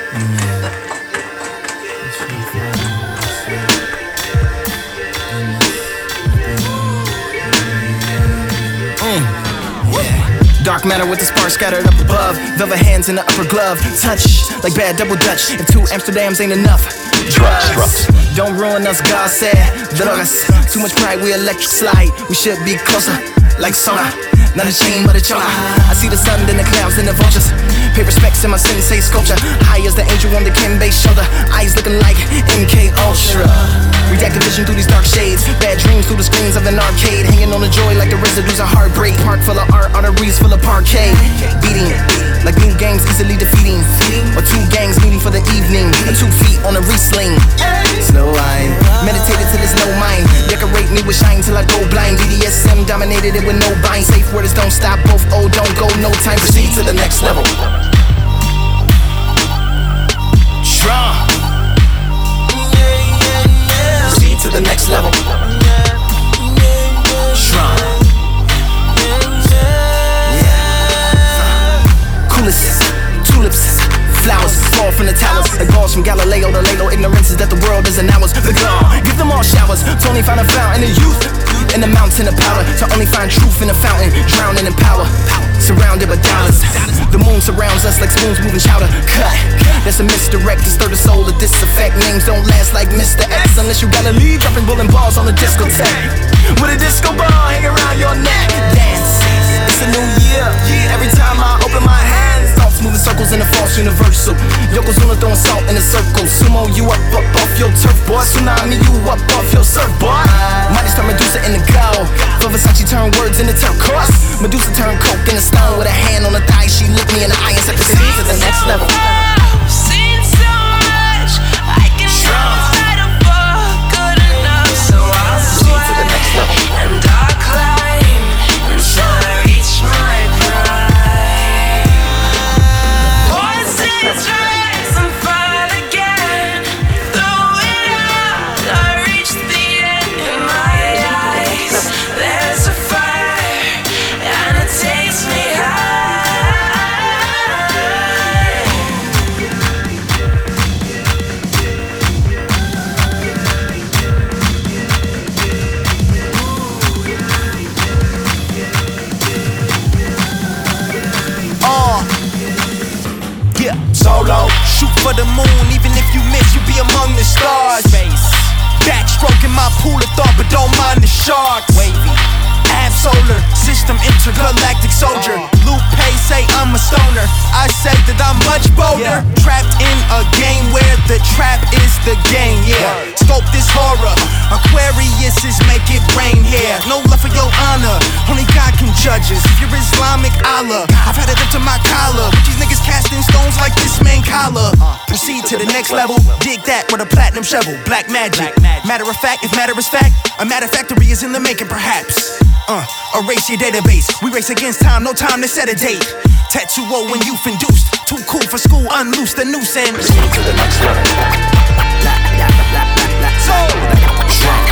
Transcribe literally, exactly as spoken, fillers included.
Dark matter with the sparks scattered up above. Velvet hands in the upper glove. Touch like bad double dutch. If two Amsterdams ain't enough, drugs don't ruin us, God said. Drogas, too much pride, we electric slide. We should be closer, like sauna. Not a chain, but a chola. I see the sun, then the clouds, then the vultures. Pay respects in my sensei sculpture. High as the angel on the Kenbei shoulder. Eyes looking like M K Ultra. Redacted vision through these dark shades. Bad dreams through the screens of an arcade. Hanging on the joy like the residues of heartbreak. Park full of art, arteries full of parquet. Beating like new games easily defeating. Or two gangs meeting for the evening. And two feet on a re-sling. Slow wine. Meditated till there's no mind. Decorate me with shine till I go blind. B D S M dominated it with no bind. Safe worders don't stop, both oh don't go. No time, proceed to the next level. Strong. Proceed to the next level. Strong. Coolest tulips, flowers fall from the towers like balls from Galileo to Lalo. Ignorance is that the world isn't ours. The gone, give them all showers. Tony found a fountain of youth in the mountain of power. To only find truth in the fountain, drowning in power. Surrounded by dollars. The moon surrounds us like spoons moving chowder. Cut. That's a misdirect to stir the soul of this effect. Names don't last like Mister X unless you gotta leave dropping bowling balls on the discotheque. With a disco ball hang around your neck. Dance. It's a new year. Every time I open my hands, thoughts moving circles in the false universal. Yokozuna throwing salt in a circle. Sumo you up, up off your turf, boy. Tsunami you up off your surfboard. Mighty Star Medusa in the go. For Versace turn words into turquoise. Medusa turn coke in a stone with a hand on the thigh. She looked me in the eye and said proceed to the next level. Seen so much, I can never settle for good enough. So I'll sweat and I'll climb until I reach my prime. Voices rise and fall again. Through it all, I reach the end. In my eyes, there's a fire, and it takes me high. Yeah, solo, shoot for the moon. Even if you miss, you be among the stars. Space, backstroking my pool of thought, but don't mind the sharks. Wavy, ab solar system, intergalactic soldier. Lupe say I'm a stoner. I say that I'm much bolder. Trapped in a game where the trap is the game. Yeah, scope this horror. Aquariuses make it rain here. No love for your honor. Only God can judge us. If you're Islamic, Allah. I've had it up to my collar. These niggas casting stones like this man collar. Proceed to the next level. Dig that with a platinum shovel. Black magic. Matter of fact, if matter is fact, a matter factory is in the making, perhaps. Uh, erase your database. We race against time, no time to set a date. Tetsuo when youth induced. Too cool for school, unloose the noose and proceed to the next level. So, strong.